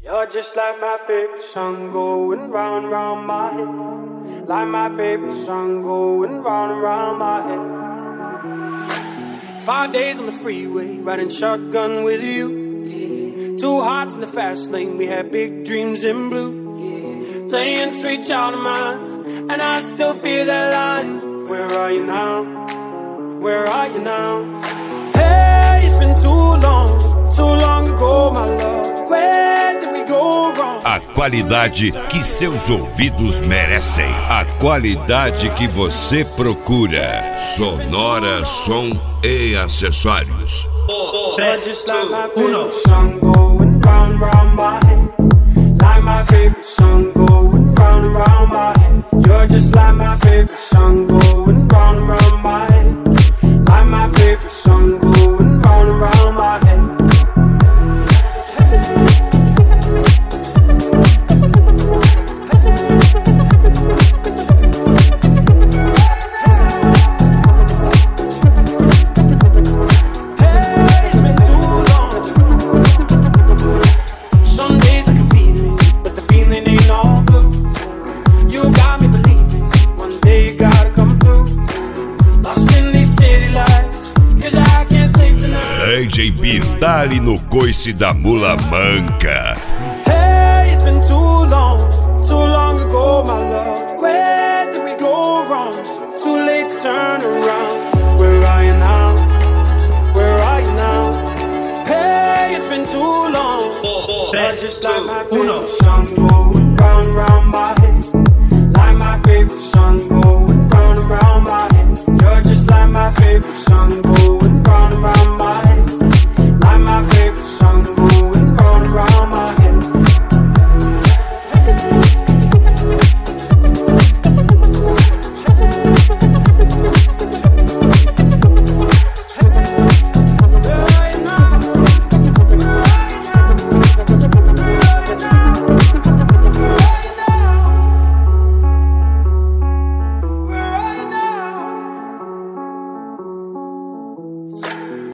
You're just like my favorite song going round and round my head. Like my favorite song going round and round my head. 5 days on the freeway, riding shotgun with you. 2 hearts in the fast lane, we had big dreams in blue. Playing Sweet Child of Mine, and I still feel that line. Where are you now? Where are you now? Hey, it's been too long ago, my love. Where did we go wrong? A qualidade que seus ouvidos merecem. A qualidade que você procura. Sonora, som e acessórios. 3, 2, 1. Like my favorite song going round and round my head. You're just like my favorite song going round and round my head. Like my favorite song going round and round my head. DJ Bill, dá-lhe no coice da mula manca. Hey, it's been too long ago, my love. Where did we go wrong? Too late to turn around. Where are you now? Where are you now? Hey, it's been too long. 3, 2, 1.